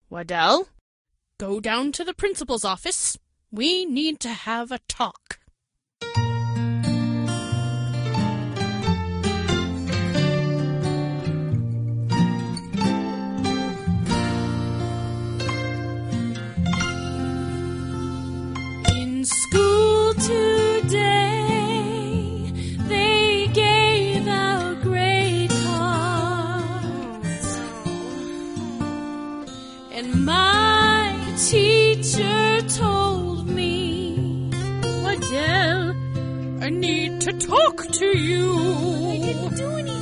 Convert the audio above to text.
Waddell, go down to the principal's office. We need to have a talk. In school today, they gave out grade cards, and my teacher told me, Waddell, I need to talk to you.